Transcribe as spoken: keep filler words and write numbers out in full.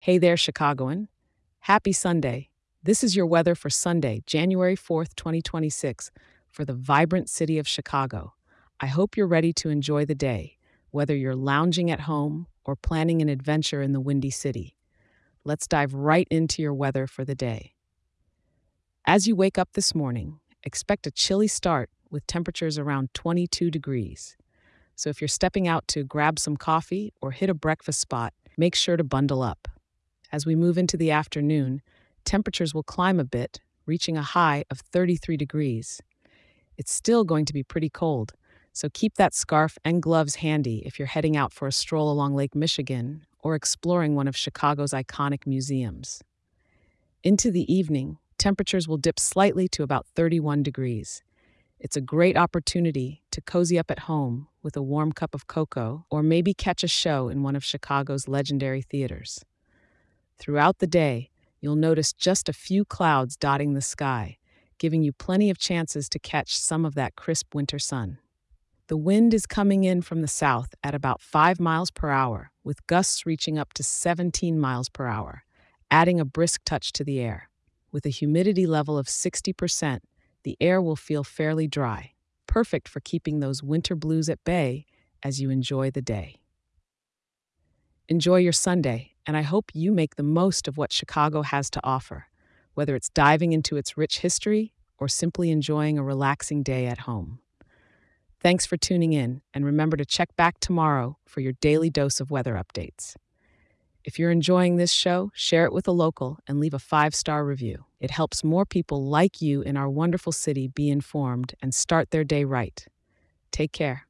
Hey there, Chicagoan. Happy Sunday. This is your weather for Sunday, January fourth, twenty twenty-six, for the vibrant city of Chicago. I hope you're ready to enjoy the day, whether you're lounging at home or planning an adventure in the Windy City. Let's dive right into your weather for the day. As you wake up this morning, expect a chilly start with temperatures around twenty-two degrees. So if you're stepping out to grab some coffee or hit a breakfast spot, make sure to bundle up. As we move into the afternoon, temperatures will climb a bit, reaching a high of thirty-three degrees. It's still going to be pretty cold, so keep that scarf and gloves handy if you're heading out for a stroll along Lake Michigan or exploring one of Chicago's iconic museums. Into the evening, temperatures will dip slightly to about thirty-one degrees. It's a great opportunity to cozy up at home with a warm cup of cocoa or maybe catch a show in one of Chicago's legendary theaters. Throughout the day, you'll notice just a few clouds dotting the sky, giving you plenty of chances to catch some of that crisp winter sun. The wind is coming in from the south at about five miles per hour, with gusts reaching up to seventeen miles per hour, adding a brisk touch to the air. With a humidity level of sixty percent, the air will feel fairly dry, perfect for keeping those winter blues at bay as you enjoy the day. Enjoy your Sunday, and I hope you make the most of what Chicago has to offer, whether it's diving into its rich history or simply enjoying a relaxing day at home. Thanks for tuning in, and remember to check back tomorrow for your daily dose of weather updates. If you're enjoying this show, share it with a local and leave a five-star review. It helps more people like you in our wonderful city be informed and start their day right. Take care.